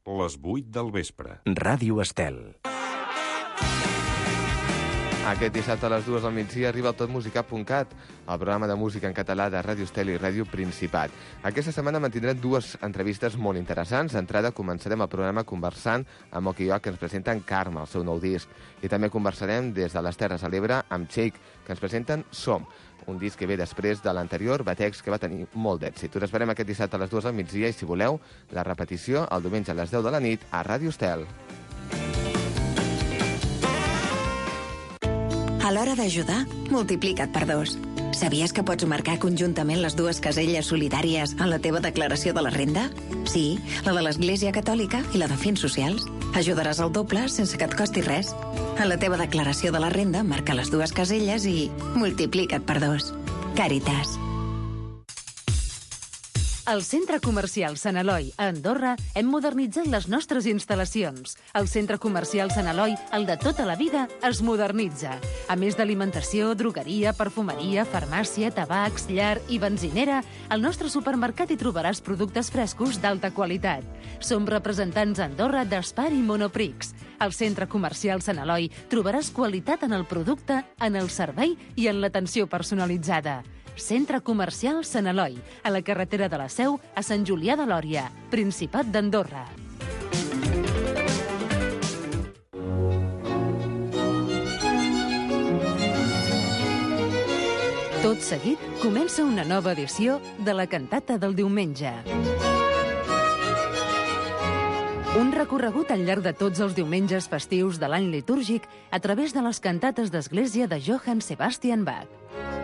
les 8 del vespre. Ràdio Estel. Aquest dissabte a les 2 del migdia arriba el totmusicat.cat, el programa de música en català de Ràdio Estel i Ràdio Principat. Aquesta setmana mantindrem dues entrevistes molt interessants. D'entrada començarem el programa conversant amb el que ens presenten Carme, el seu nou disc. I també conversarem des de les Terres de l'Ebre amb Shake, que ens presenten Som, un disc que ve després de l'anterior, Batex, que va tenir molt d'èxit. Us esperem aquest dissabte a les 2 del migdia i, si voleu, la repetició el diumenge a les 10 de la nit a Ràdio Estel. A l'hora d'ajudar, multiplica't per 2. Sabies que pots marcar conjuntament les dues caselles solidàries en la teva declaració de la renda? Sí, la de l'Església Catòlica i la de Fins Socials. Ajudaràs el doble sense que et costi res. En la teva declaració de la renda, marca les dues caselles i multiplica't per 2. Càritas. Al Centre Comercial Sant Eloi, a Andorra, hem modernitzat les nostres instal·lacions. El Centre Comercial Sant Eloi, el de tota la vida, es modernitza. A més d'alimentació, drogueria, perfumeria, farmàcia, tabacs, llar i benzinera, al nostre supermercat hi trobaràs productes frescos d'alta qualitat. Som representants a Andorra d'Espar i Monoprix. Al Centre Comercial Sant Eloi trobaràs qualitat en el producte, en el servei i en l'atenció personalitzada. Centre Comercial Sant Eloi, a la carretera de la Seu, a Sant Julià de Lòria, Principat d'Andorra. Tot seguit, comença una nova edició de la cantata del diumenge. Un recorregut al llarg de tots els diumenges festius de l'any litúrgic a través de les cantates d'església de Johann Sebastian Bach.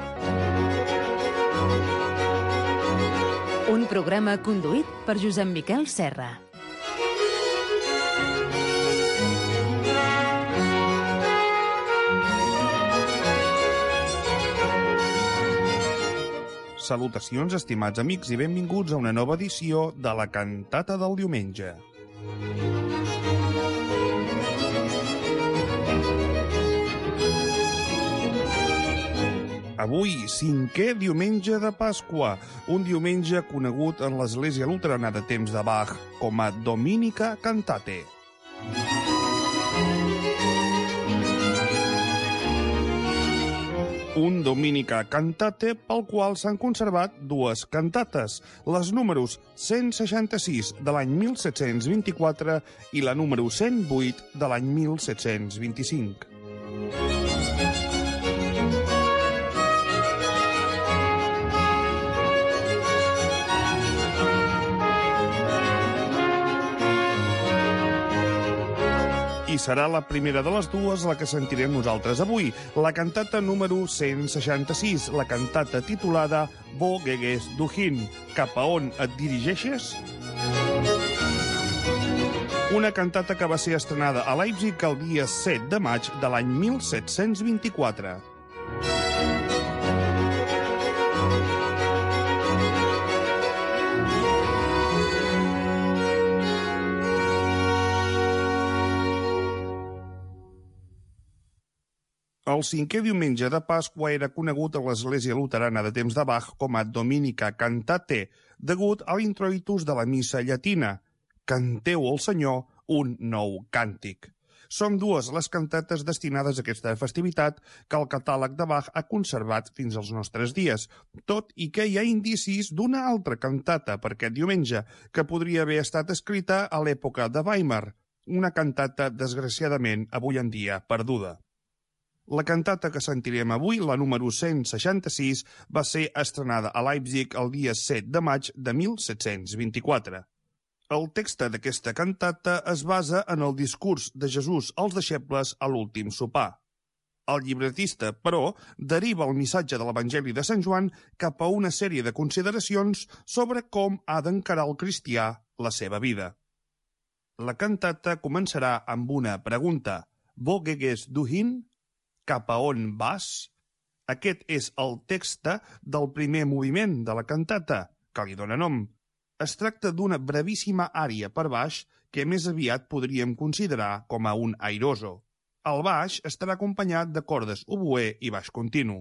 Un programa conduït per Josep Miquel Serra. Salutacions, estimats amics, i benvinguts a una nova edició de la cantata del diumenge. Avui, 5è diumenge de Pasqua, un diumenge conegut en l'Església Luterana de temps de Bach com a Dominica Cantate. Un Dominica Cantate pel qual s'han conservat dues cantates, les números 166 de l'any 1724 i la número 108 de l'any 1725. I serà la primera de les dues la que sentirem nosaltres avui, la cantata número 166, la cantata titulada Wo gehst du hin? Cap a on et dirigeixes? Una cantata que va ser estrenada a Leipzig el dia 7 de maig de l'any 1724. El 5è diumenge de Pasqua era conegut a l'Església Luterana de temps de Bach com a Dominica Cantate, degut a l'introitus de la missa llatina, Canteu al Senyor un nou càntic. Són dues les cantates destinades a aquesta festivitat que el catàleg de Bach ha conservat fins als nostres dies, tot i que hi ha indicis d'una altra cantata per aquest diumenge, que podria haver estat escrita a l'època de Weimar, una cantata desgraciadament avui en dia perduda. La cantata que sentirem avui, la número 166, va ser estrenada a Leipzig el dia 7 de maig de 1724. El text d'aquesta cantata es basa en el discurs de Jesús als deixebles a l'últim sopar. El llibretista, però, deriva el missatge de l'Evangeli de Sant Joan cap a una sèrie de consideracions sobre com ha d'encarar el cristià la seva vida. La cantata començarà amb una pregunta. Wo gehst du hin? Cap a on vas? Aquest és el text del primer moviment de la cantata, que li dóna nom. Es tracta d'una brevíssima ària per baix que més aviat podríem considerar com a un airoso. El baix estarà acompanyat de cordes oboè i baix continu.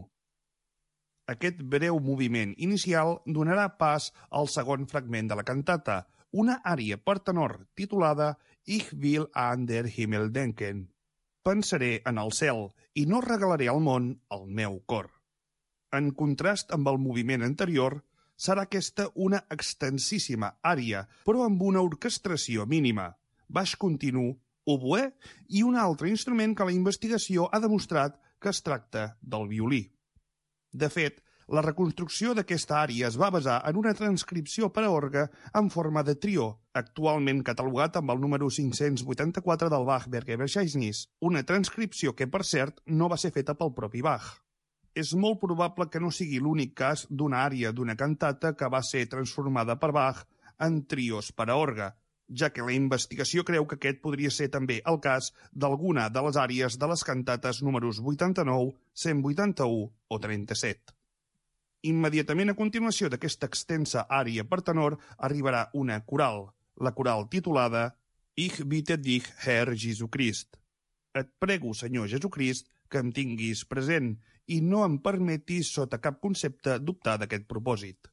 Aquest breu moviment inicial donarà pas al segon fragment de la cantata, una ària per tenor titulada Ich will an der Himmel denken. Pensaré en el cel i no regalaré al món el meu cor. En contrast amb el moviment anterior, serà aquesta una extensíssima ària, però amb una orquestració mínima, baix continu, oboè i un altre instrument que la investigació ha demostrat que es tracta del violí. De fet, la reconstrucció d'aquesta ària es va basar en una transcripció per a orgue en forma de trio, actualment catalogat amb el número 584 del Bach Bergverzeichnis, una transcripció que, per cert, no va ser feta pel propi Bach. És molt probable que no sigui l'únic cas d'una ària d'una cantata que va ser transformada per Bach en trios per a orgue, ja que la investigació creu que aquest podria ser també el cas d'alguna de les àries de les cantates números 89, 181 o 37. Immediatament a continuació d'aquesta extensa ària per tenor arribarà una coral, la coral titulada Ich bitte dich, Herr Jesu Christ. Et prego, Senyor Jesucrist, que em tinguis present i no em permetis sota cap concepte dubtar d'aquest propòsit.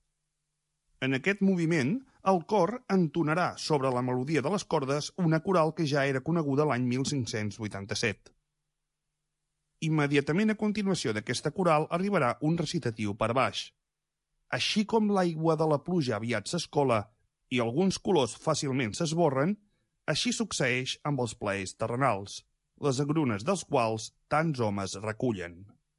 En aquest moviment, el cor entonarà sobre la melodia de les cordes una coral que ja era coneguda l'any 1587. Immediatament a continuació d'aquesta coral arribarà un recitatiu per baix. Així com l'aigua de la pluja aviat s'escola i alguns colors fàcilment s'esborren, així succeeix amb els plaers terrenals, les agrunes dels quals tants homes recullen.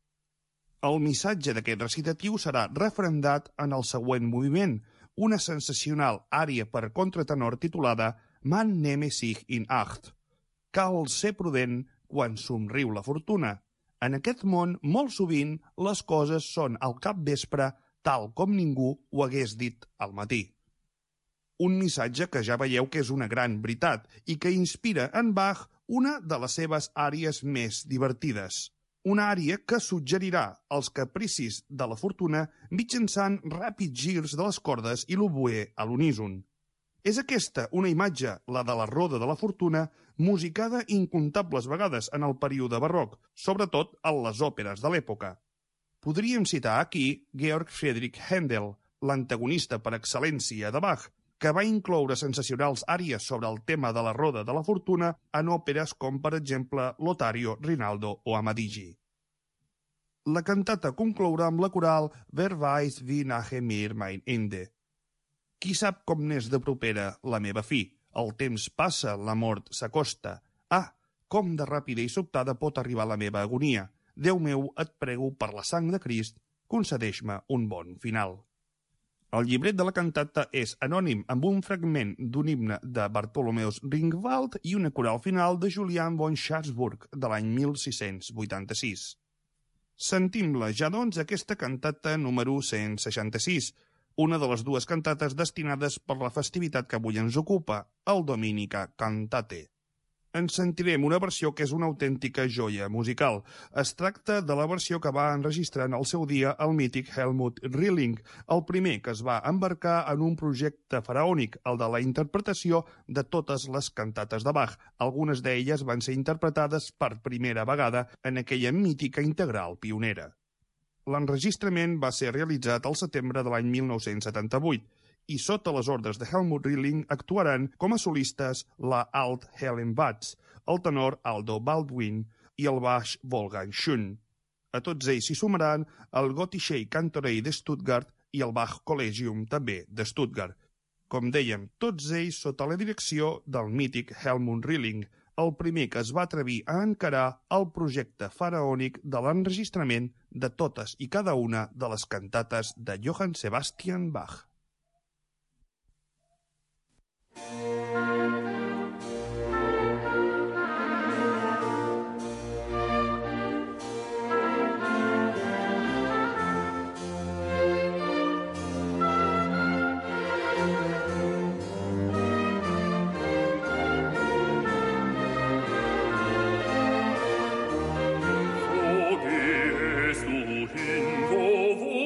El missatge d'aquest recitatiu serà refrendat en el següent moviment, una sensacional ària per contratenor titulada Man nehme sich in Acht. Cal ser prudent quan somriu la fortuna. En aquest món, molt sovint, les coses són al capvespre tal com ningú ho hagués dit al matí. Un missatge que ja veieu que és una gran veritat i que inspira en Bach una de les seves àries més divertides. Una ària que suggerirà els capricis de la fortuna mitjançant ràpids girs de les cordes i l'oboè a l'uníson. És aquesta una imatge, la de la roda de la fortuna, musicada incomptables vegades en el període barroc, sobretot en les òperes de l'època. Podríem citar aquí Georg Friedrich Händel, l'antagonista per excel·lència de Bach, que va incloure sensacionals àries sobre el tema de la roda de la fortuna en òperes com, per exemple, Lotario, Rinaldo o Amadigi. La cantata conclourà amb la coral Wer weiß wie nahe mir mein Ende. Qui sap com n'és de propera la meva fi? El temps passa, la mort s'acosta. Ah, com de ràpida i sobtada pot arribar la meva agonia. Déu meu, et prego per la sang de Crist, concedeix-me un bon final. El llibret de la cantata és anònim amb un fragment d'un himne de Bartholomäus Ringwald i una coral final de Julian von Schatzburg de l'any 1686. Sentim-la ja, doncs, aquesta cantata número 166, una de les dues cantates destinades per la festivitat que avui ens ocupa, el Dominica Cantate. En sentirem una versió que és una autèntica joia musical. Es tracta de la versió que va enregistrar en el seu dia el mític Helmut Rilling, el primer que es va embarcar en un projecte faraònic, el de la interpretació de totes les cantates de Bach. Algunes d'elles van ser interpretades per primera vegada en aquella mítica integral pionera. L'enregistrament va ser realitzat al setembre de l'any 1978 i sota les ordres de Helmut Rilling actuaran com a solistes la alt Helen Watts, el tenor Aldo Baldwin i el baix Wolfgang Schön. A tots ells s'hi sumaran el Gotische Kantorei de Stuttgart i el Bach Collegium, també de Stuttgart. Com dèiem, tots ells sota la direcció del mític Helmut Rilling, el primer que es va atrevir a encarar el projecte faraònic de l'enregistrament de totes i cada una de les cantates de Johann Sebastian Bach.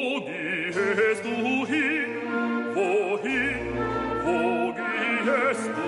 Wohin, wo gehst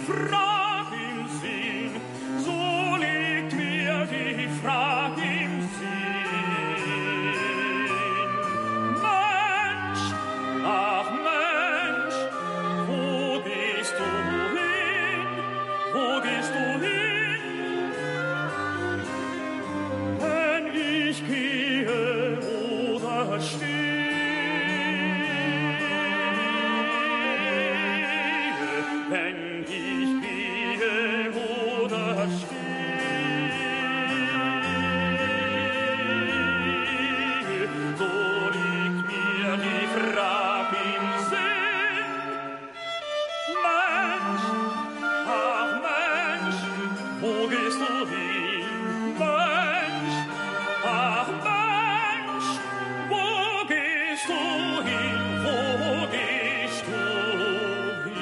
Frage im Sinn, so liegt mir die Frage im Sinn. Mensch, ach Mensch, wo gehst du hin? Wo gehst du hin? Wenn ich gehe oder stehe, wenn ich gehe oder stehe, so liegt mir die Frage im Sinn. Mensch, ach Mensch, wo gehst du hin? Mensch, ach Mensch, wo gehst du hin? Wo gehst du hin?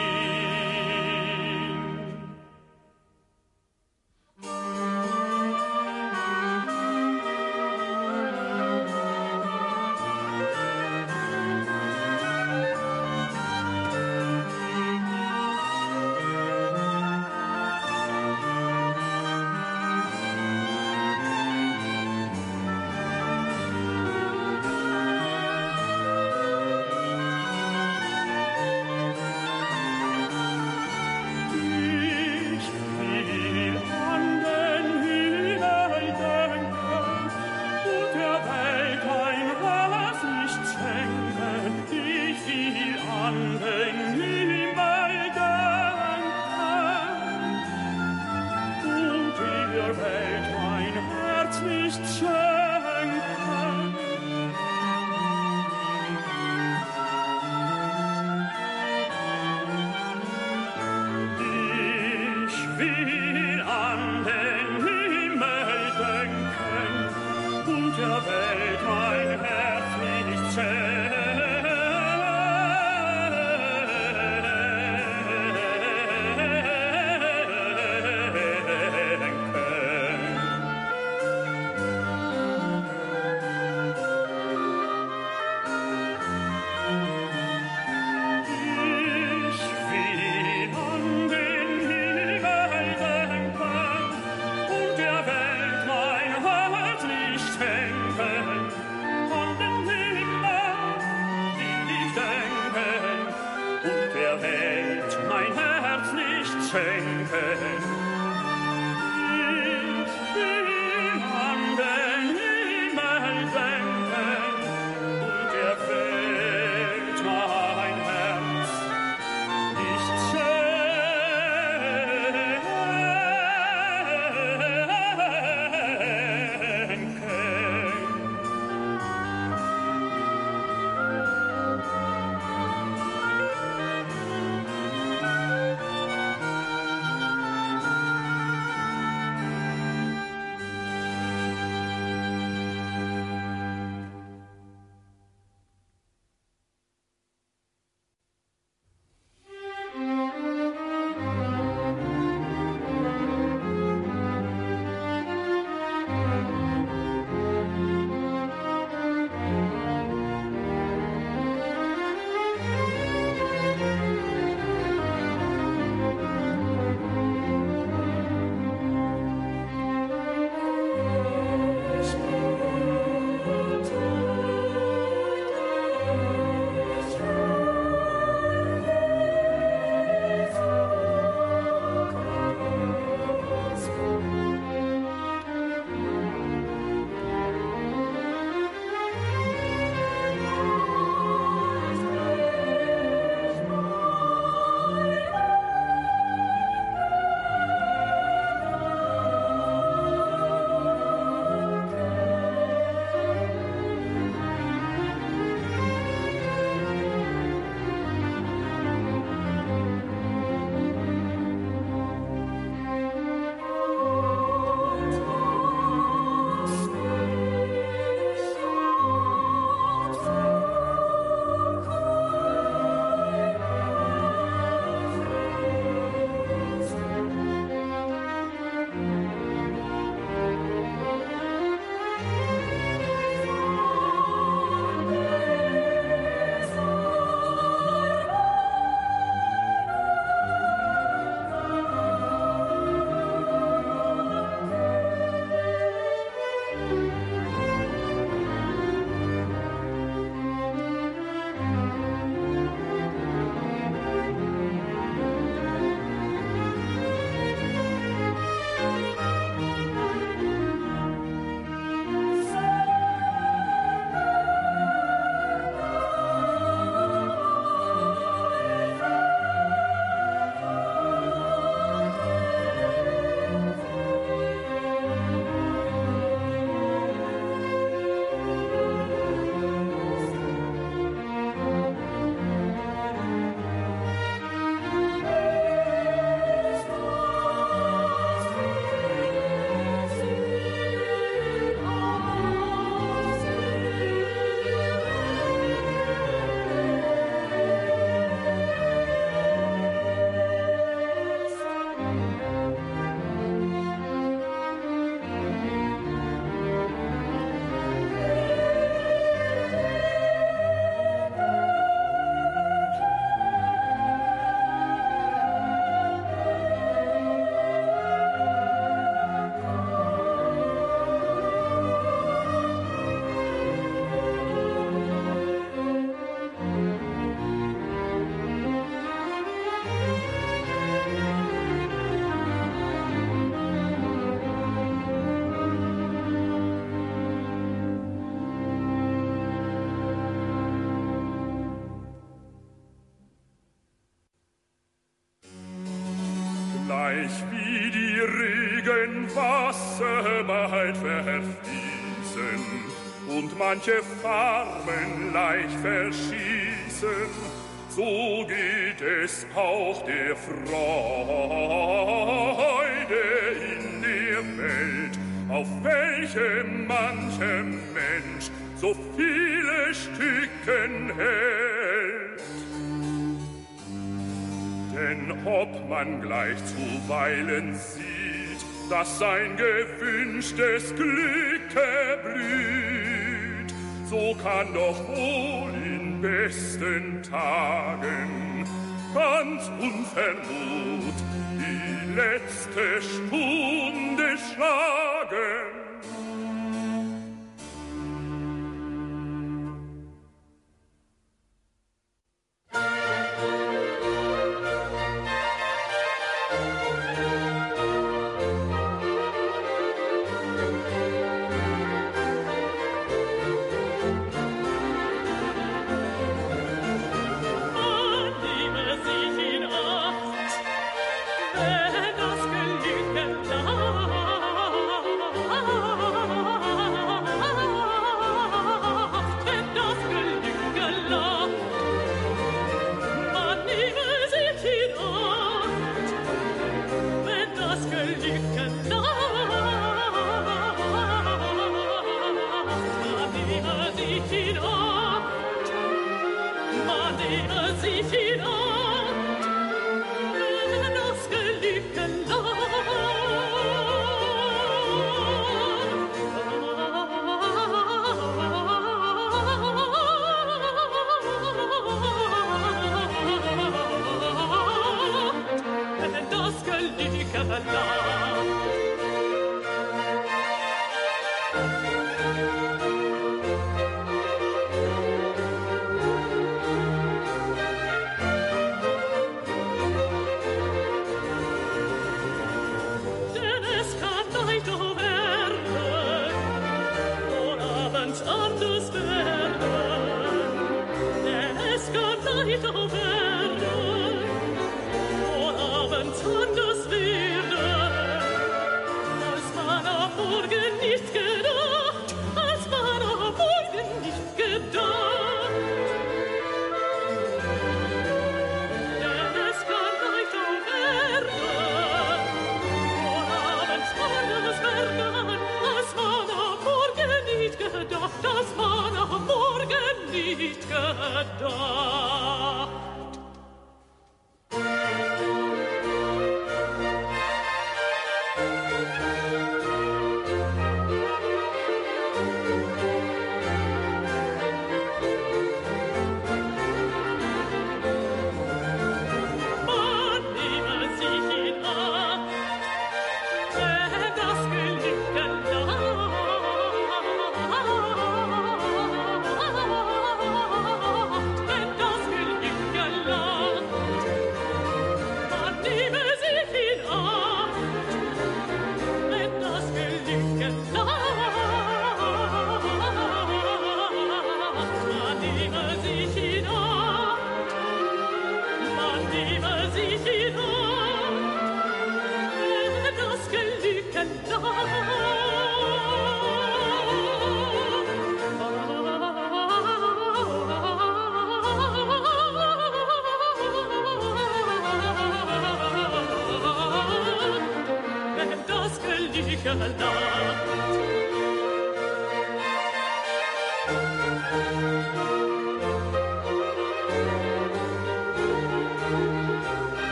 Ich will an den Himmel denken und der Welt ein Licht schenken. Ich will an den Himmel denken und der Welt mein Herzlicht schenken. Ich will an den Himmel denken und der Welt mein Herzlicht schenken. Ich will an den Himmel denken und der Welt mein Herzlicht schenken. An den Himmel will ich denken und der Welt mein Herzlicht schenken. Ich will an den Himmel denken und der Welt mein Herz nicht schenken. gleich wie die Regenwasser bald verfließen und manche Farben leicht verschießen, so geht es auch der Freude in der Welt, auf welchem mancher Mensch so viele Stücken hält. Denn ob man gleich zuweilen sieht, dass sein gewünschtes Glück erblüht, so kann doch wohl in besten Tagen ganz unvermut die letzte Stunde schlagen.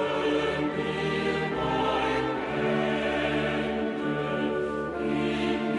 In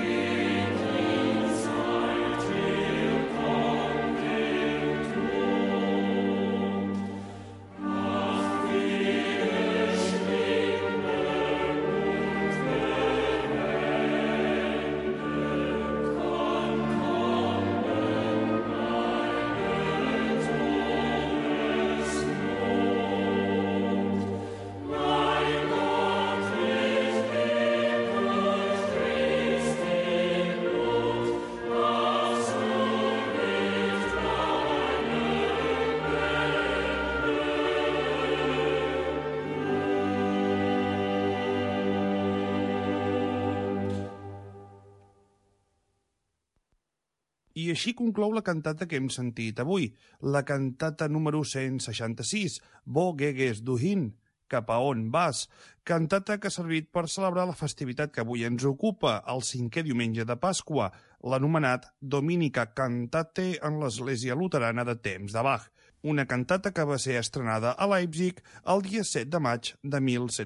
I així conclou la cantata que hem sentit avui, la cantata número 166, Wo geges du hin? Cap a on vas? Cantata que ha servit per celebrar la festivitat que avui ens ocupa, el 5è diumenge de Pasqua, l'anomenat Dominica Cantate en l'Església Luterana de temps de Bach, una cantata que va ser estrenada a Leipzig el dia 7 de maig de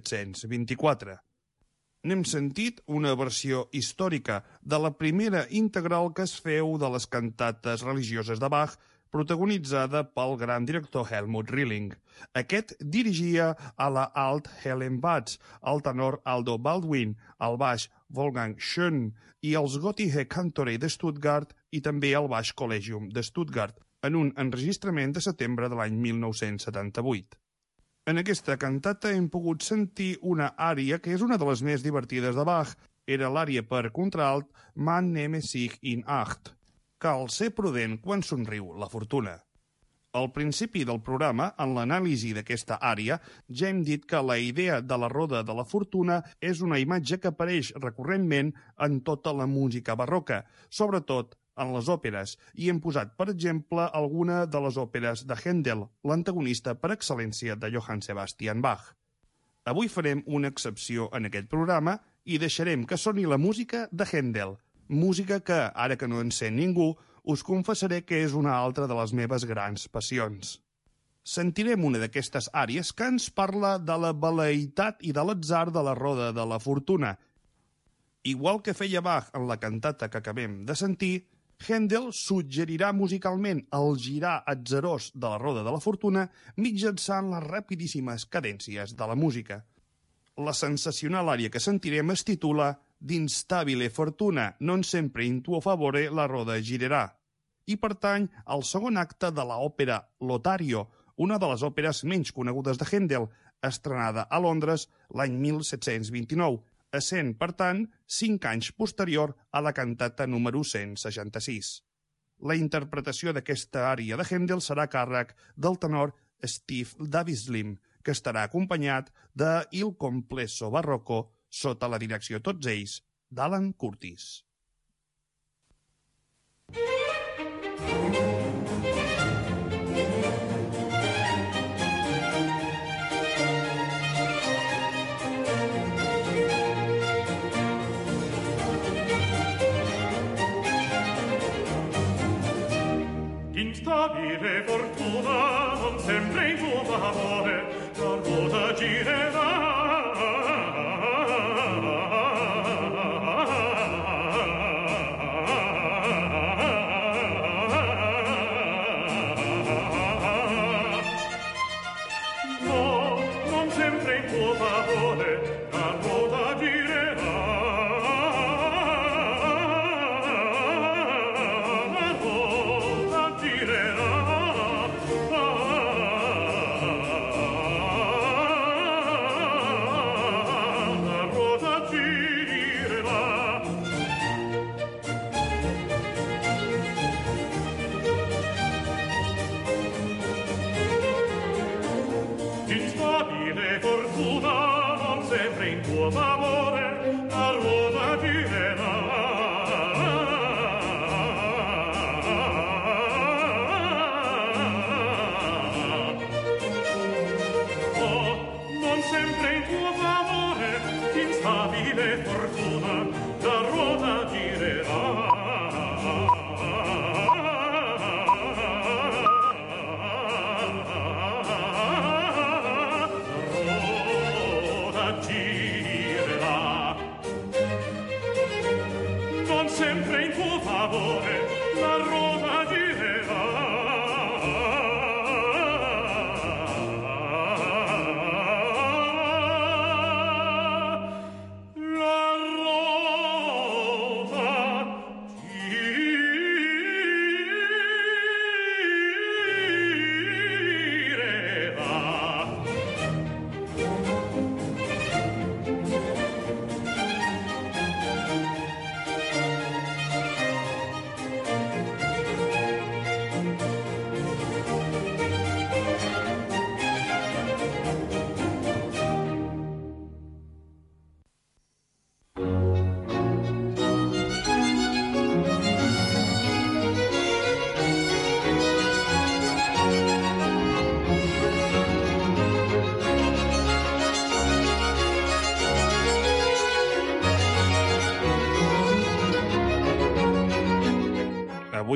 1724. N'hem sentit una versió històrica de la primera integral que es feu de les cantates religioses de Bach, protagonitzada pel gran director Helmut Rilling. Aquest dirigia a la Alt Helen Batz, el tenor Aldo Baldwin, el baix Wolfgang Schön i els Gottige Kantorei de Stuttgart i també el Baix Collegium de Stuttgart, en un enregistrament de setembre de l'any 1978. En aquesta cantata hem pogut sentir una ària que és una de les més divertides de Bach. Era l'ària per contralt Man nehme sich in Acht. Cal ser prudent quan somriu la fortuna. Al principi del programa, en l'anàlisi d'aquesta ària, ja hem dit que la idea de la roda de la fortuna és una imatge que apareix recurrentment en tota la música barroca, sobretot en les òperes, i hem posat, per exemple, alguna de les òperes de Händel, l'antagonista per excel·lència de Johann Sebastian Bach. Avui farem una excepció en aquest programa i deixarem que soni la música de Händel, música que, ara que no en sent ningú, us confessaré que és una altra de les meves grans passions. Sentirem una d'aquestes àries que ens parla de la vel·leïtat i de l'atzar de la roda de la fortuna. Igual que feia Bach en la cantata que acabem de sentir, Händel suggerirà musicalment el girar atzarós de la roda de la fortuna mitjançant les rapidíssimes cadències de la música. La sensacional ària que sentirem es titula D'Instabile Fortuna, non sempre in tuo favore la roda girerà, i pertany al segon acte de l'òpera Lothario, una de les òperes menys conegudes de Händel, estrenada a Londres l'any 1729, essent, per tant, 5 anys posterior a la cantata número 166. La interpretació d'aquesta ària de Händel serà a càrrec del tenor Steve Davislim, que estarà acompanyat de Il Complesso Barroco sota la direcció tots ells d'Alan Curtis. Instabile fortuna non sempre in tuo favore, la ruota girerà. No, non sempre in tuo favore, la ruota girerà. Instabile fortuna non sempre in tuo favore, la ruota girerà. Oh, non sempre in tuo favore, instabile fortuna, la ruota girerà. Girerà.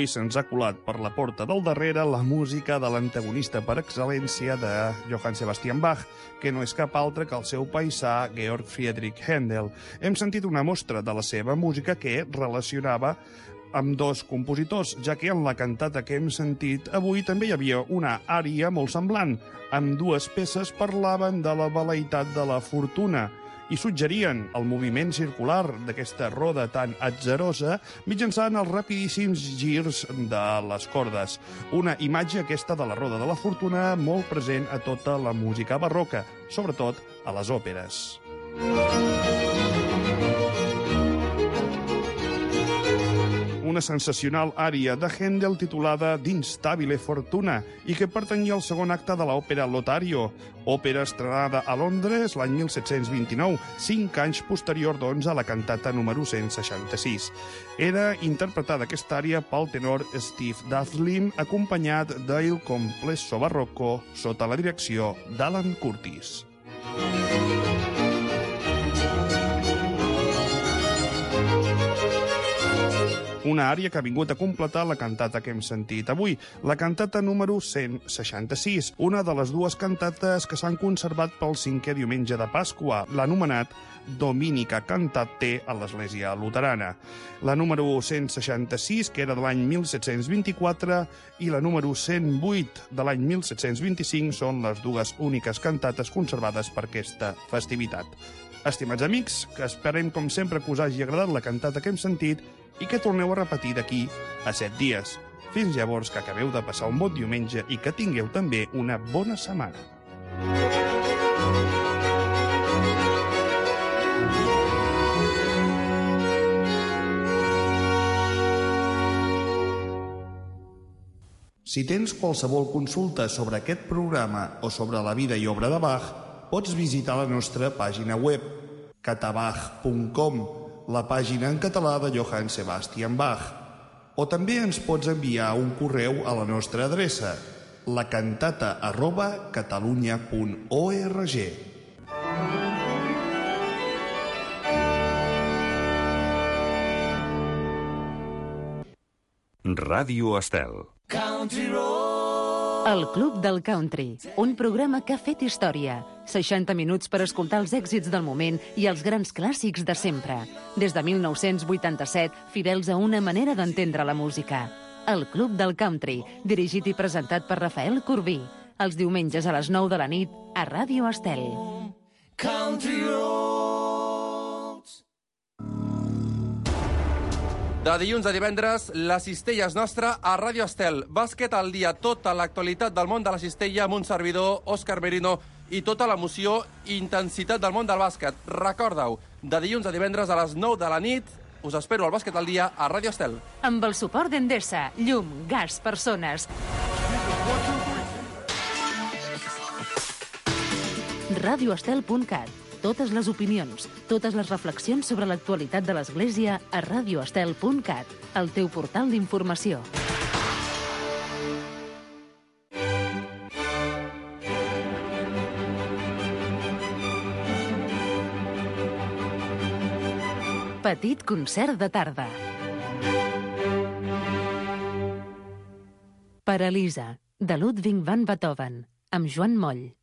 avui se'ns ha colat per la porta del darrere la música de l'antagonista per excel·lència de Johann Sebastian Bach, que no és cap altre que el seu paisà Georg Friedrich Händel. Hem sentit una mostra de la seva música que relacionava amb dos compositors, ja que en la cantata que hem sentit avui també hi havia una ària molt semblant. Amb dues peces parlaven de la veleïtat de la fortuna i suggerien el moviment circular d'aquesta roda tan atzerosa mitjançant els rapidíssims girs de les cordes. Una imatge aquesta de la roda de la fortuna molt present a tota la música barroca, sobretot a les òperes. Una sensacional ària de Händel titulada d'Instabile Fortuna i que pertanyia al segon acte de l'òpera Lotario, òpera estrenada a Londres l'any 1729, 5 anys posterior, doncs, a la cantata número 166. Era interpretada aquesta ària pel tenor Steve Dathling, acompanyat d'Il Complesso Barroco sota la direcció d'Alan Curtis. Una ària que ha vingut a completar la cantata que hem sentit avui, la cantata número 166, una de les dues cantates que s'han conservat pel 5è diumenge de Pasqua, l'anomenat Dominica Cantate a l'Església Luterana. La número 166, que era de l'any 1724, i la número 108 de l'any 1725 són les dues úniques cantates conservades per aquesta festivitat. Estimats amics, que esperem com sempre que us hagi agradat la cantata que hem sentit i que torneu a repetir d'aquí a 7 dies. Fins llavors, que acabeu de passar un bon diumenge i que tingueu també una bona setmana. Si tens qualsevol consulta sobre aquest programa o sobre la vida i obra de Bach, pots visitar la nostra pàgina web, catabach.com, la pàgina en català de Johann Sebastian Bach. O també ens pots enviar un correu a la nostra adreça, lacantata@catalunya.org. Ràdio Estel. El Club del Country, un programa que ha fet història. 60 minuts per escoltar els èxits del moment i els grans clàssics de sempre. Des de 1987, fidels a una manera d'entendre la música. El Club del Country, dirigit i presentat per Rafael Corbí. Els diumenges a les 9 de la nit, a Ràdio Estel. Country Roads. De dilluns a divendres, la cistella és nostra a Ràdio Estel. Bàsquet al dia, tota l'actualitat del món de la cistella amb un servidor, Òscar Merino, i tota l'emoció i intensitat del món del bàsquet. Recorda-ho, de dilluns a divendres a les 9 de la nit, us espero al Bàsquet al dia a Ràdio Estel. Amb el suport d'Endesa, llum, gas, persones. radioestel.cat. Totes les opinions, totes les reflexions sobre l'actualitat de l'Església a radioestel.cat, el teu portal d'informació. Petit concert de tarda. Per Elisa, de Ludwig van Beethoven, amb Joan Moll.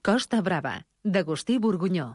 Costa Brava, d'Agustí Borgunyó.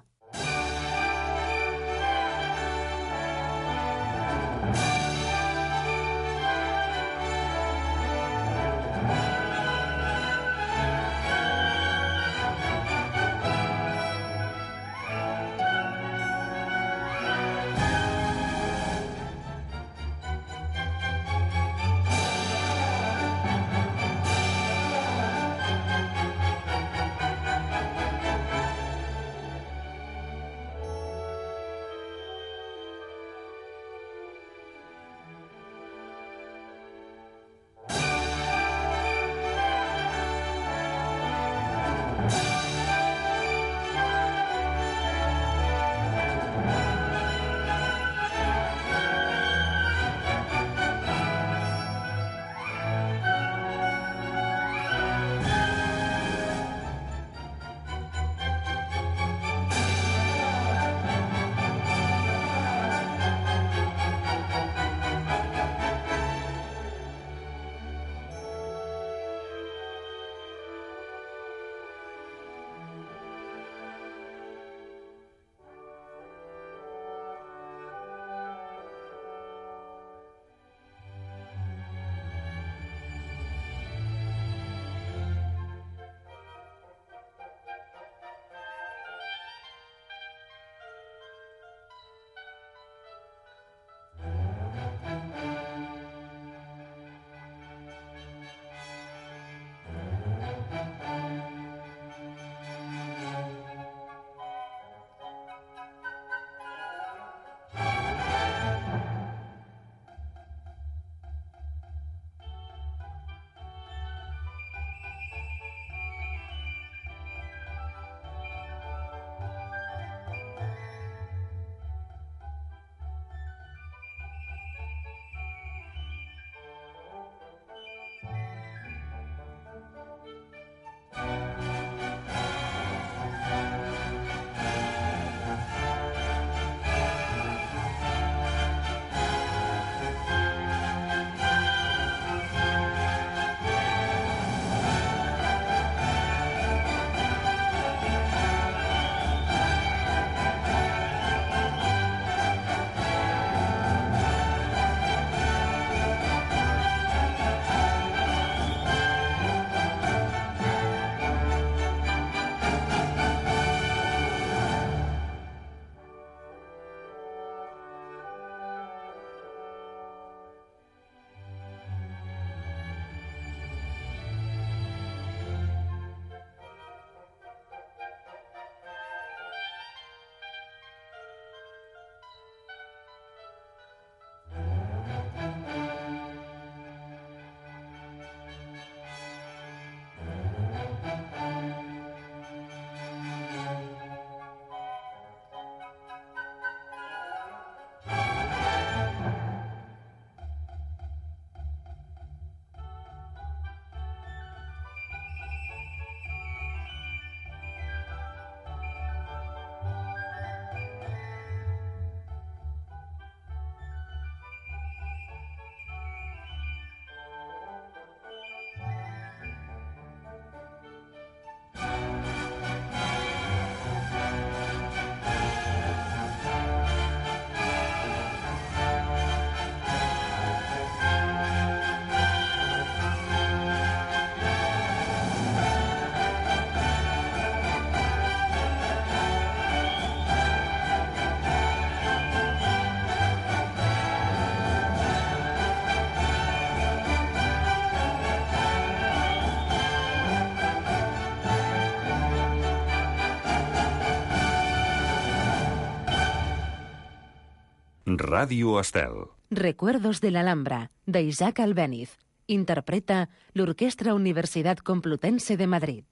Ràdio Estel. Recuerdos de la Alhambra, de Isaac Albéniz. Interpreta l'Orquestra Universidad Complutense de Madrid.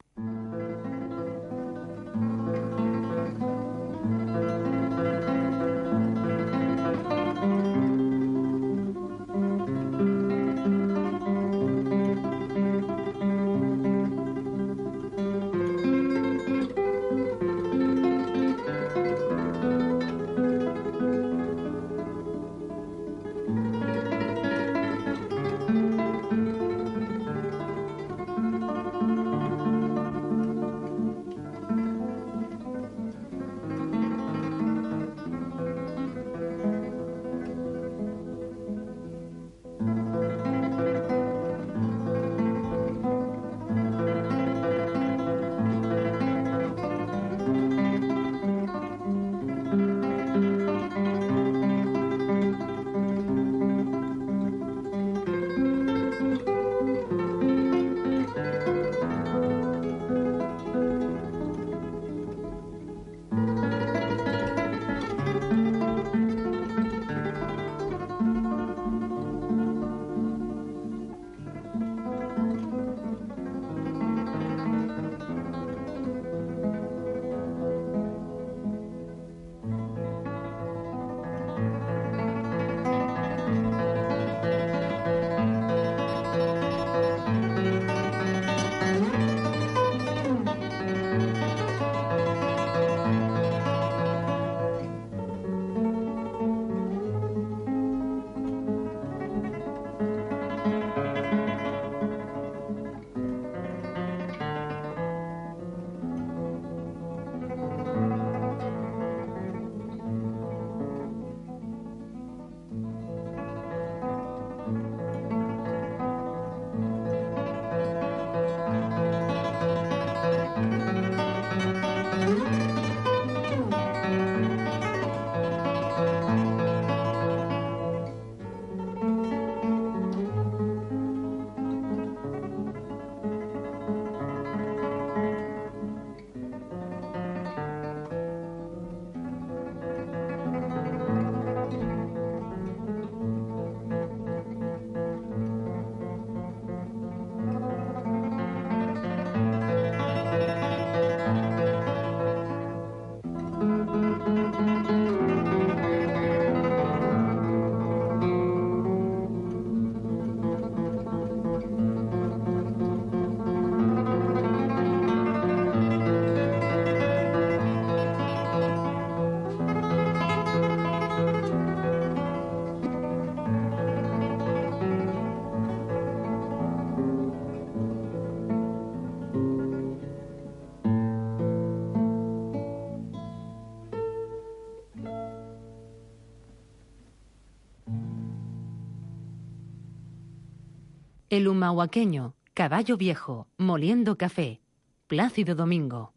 El Humahuaqueño, Caballo Viejo, Moliendo Café, Plácido Domingo.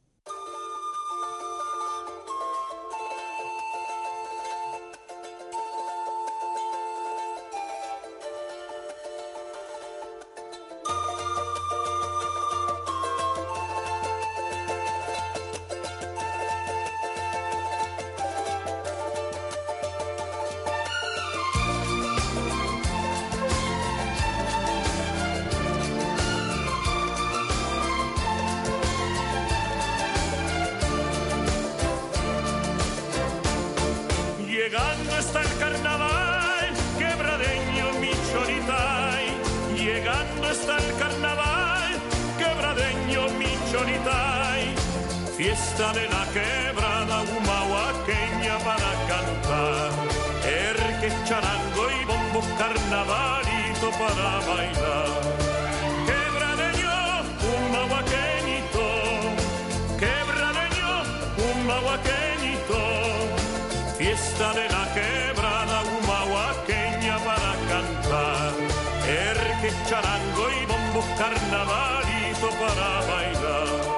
Llegando está el carnaval, quebradeño mi chonitay. Llegando está el carnaval, quebradeño mi chonitay. Fiesta de la quebrada humahuaqueña para cantar. Erque, charango y bombo, carnavalito para bailar. Quebradeño, humahuaqueñito. Quebradeño, humahuaqueñito. Fiesta de la quebrada humahuaqueña para cantar. Erque, charango y bombo, carnavalito para bailar.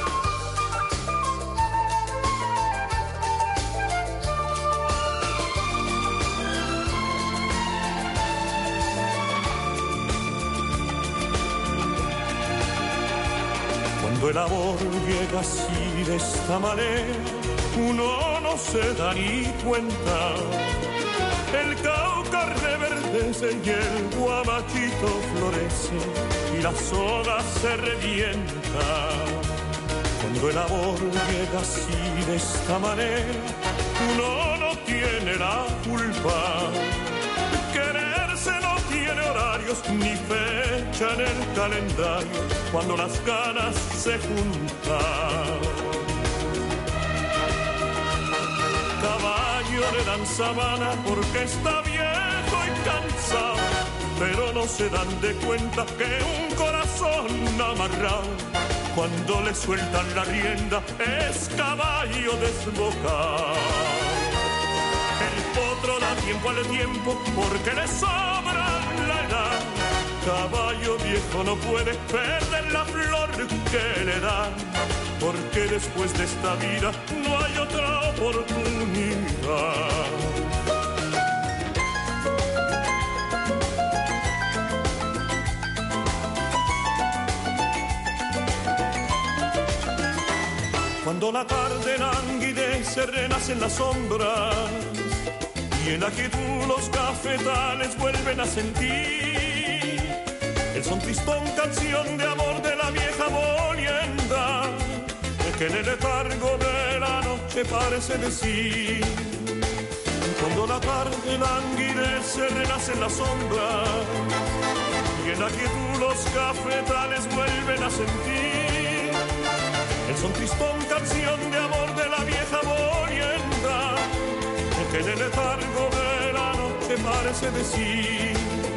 Cuando el amor llega así de esta manera, uno no se da ni cuenta. El caucar reverdece y el guamachito florece y la soga se revienta. Cuando el amor llega así de esta manera, uno no tiene la culpa. Quererse no tiene horarios ni fecha en el calendario cuando las ganas se juntan. Caballo le dan sabana porque está viejo y cansado, pero no se dan de cuenta que un corazón amarrado, cuando le sueltan la rienda, es caballo desbocado. El potro da tiempo al tiempo porque le sobra la edad. Caballo viejo no puede perder la flor que le dan, porque después de esta vida no hay otra oportunidad. Cuando la tarde languidece, renacen las sombras y en la quietud los cafetales vuelven a sentir el son tristón, canción de amor de la vieja molienda, que en el letargo de la noche parece decir. Cuando la tarde languidece, renacen las sombras y en la quietud los cafetales vuelven a sentir el son tristón, canción de amor de la vieja molienda, que en el letargo de la noche parece decir.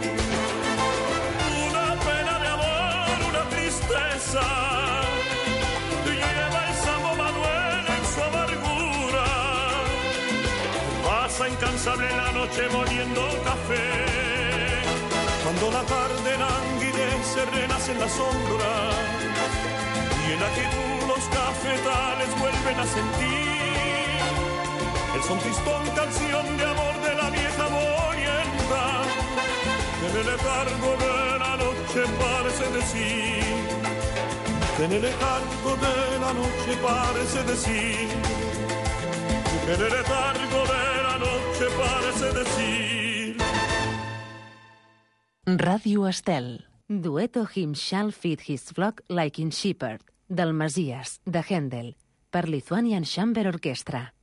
Una pena de amor, una tristeza, lleva el Samo Manuel en su amargura. Pasa incansable la noche moliendo café. Cuando la tarde languidece, renacen las sombras y en la quietud los cafetales vuelven a sentir el son tristón, canción de amor de la vieja molienda, que en el letargo de la noche parece decir. Que en el letargo de la noche parece decir. Que en el letargo de la noche parece decir. Radio Estel. Dueto Him Shall Feed His Flock Like in Shepherd, del Messias, de Händel, per Lithuanian Chamber Orchestra.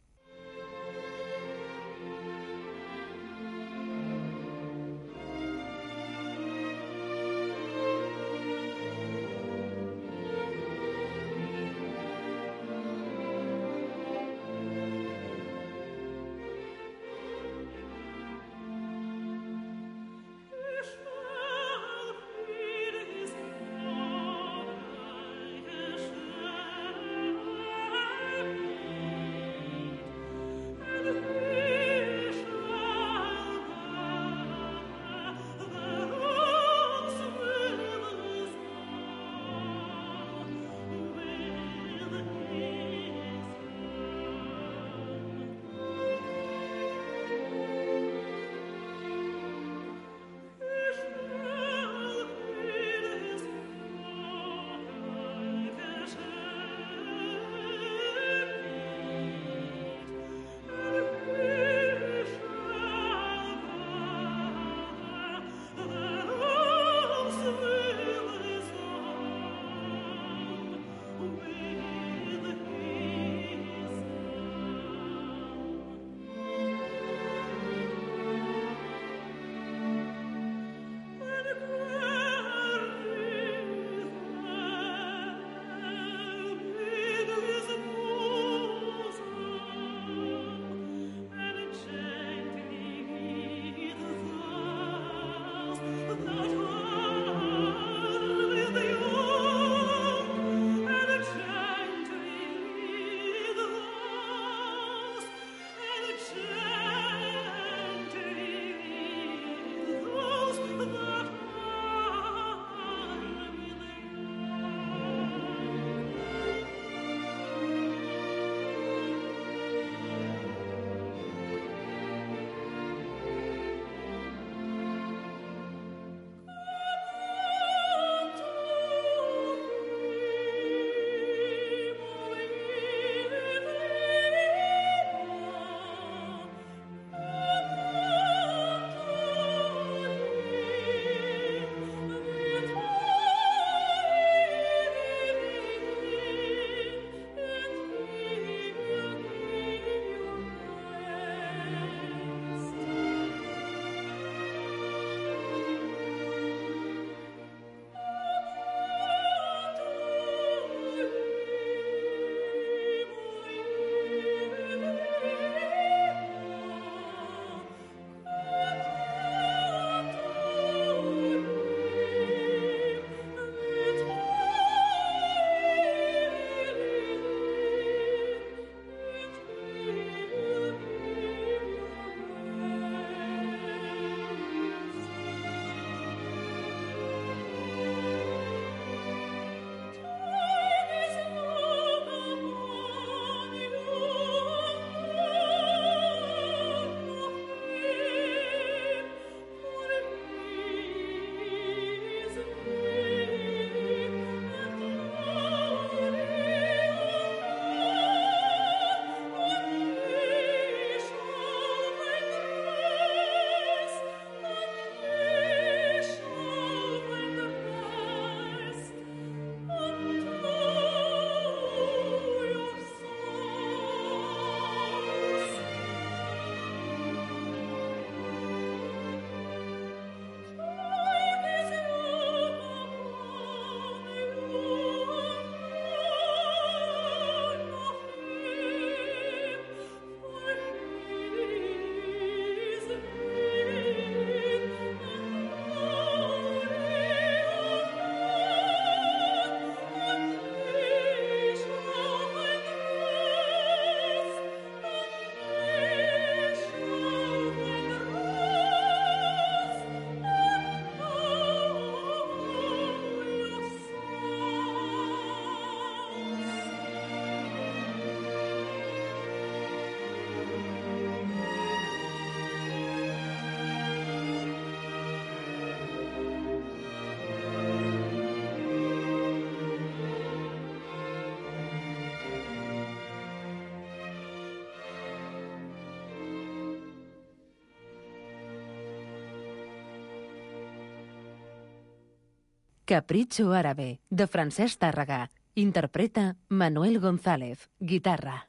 Capricho árabe, de Francesc Tàrrega. Interpreta Manuel González, guitarra.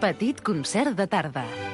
Petit concert de tarda.